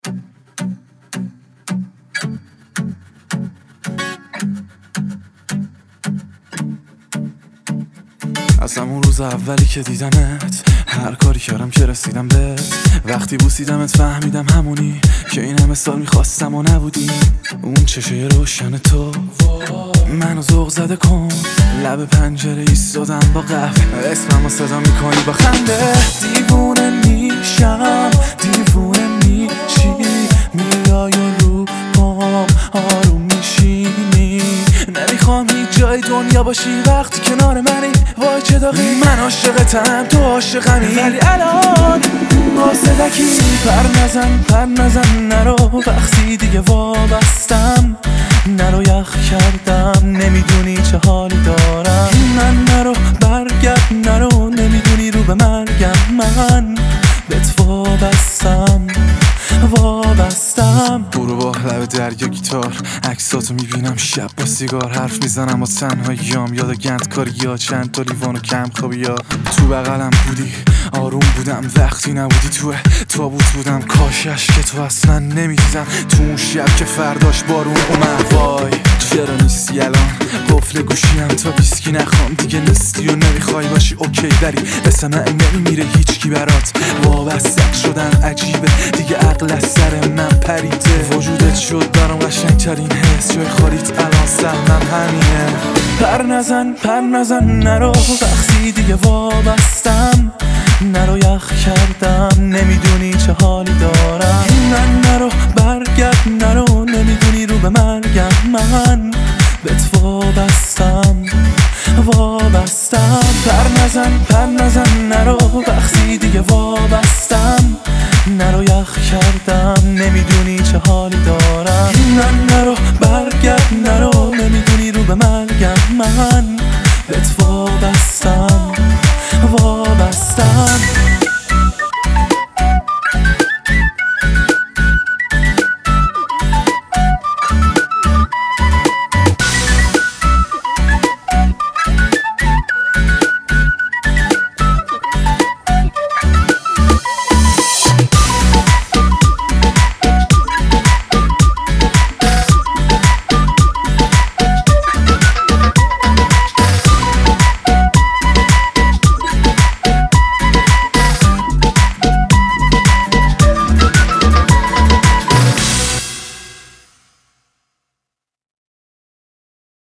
از همون روز اولی که دیدمت هر کاری کردم که رسیدم بهت. وقتی بوسیدمت فهمیدم همونی که این همه سال میخواستم و نبودی. اون چشه روشن تو منو ذوق زده کن، لب پنجره ایستادم با قهوه، اسممو صدا میکنی با خنده. دیوونه میشم، دیوونه میشی، میای و رو پام آروم میشینی. نمیخوام هیچ جای دنیا باشی وقتی کنار منی. وای چه داغی، من عاشقتم تو عاشقمی، ولی الان قاصدکی. پر نزن نرو، وقتی دیگه وابستم. نرو یخ کردم، نمیدونی چه حالی دارم. نرو برگرد، نرو نمیدونی رو به مرگم. من بهت وابستم. برو با لب دریا گیتار، عکساتو میبینم شب با سیگار. حرف میزنم و تنهاییام، یاد گندکاری یا چند تا لیوان و کم خوابی. یا تو بغلم بودی آروم بودم وقتی نبودی. تو تابوت بودم کاشش که تو اصلا نمیدیدم. تو اون شب که فرداش بارون اومد. وای چرا نیستی الان، قفل گوشیم تا ویسکی نخوام. دیگه نیستی و نمیخوای باشی اوکی، ولی به سمع نمیمیره هیچکی برات. وابسته شدن عجیبه دیگه، عقل از سر من پریده. وجودت شد برام قشنگترین حس، جای خالیت الان سهمم همینه. پر نزن نرو، وقتی دیگه وابستم. نرو یخ کردم، نمیدونی چه حالی دارم. نرو برگرد، نرو نمیدونی رو به مرگم. من بهت وابستم. پر نزن نرو، وقتی دیگه وابستم. نرو یخ کردم، نمیدونی چه حالی دارم. نرو برگرد، نرو نمیدونی رو به مرگم. من بهت وابستم.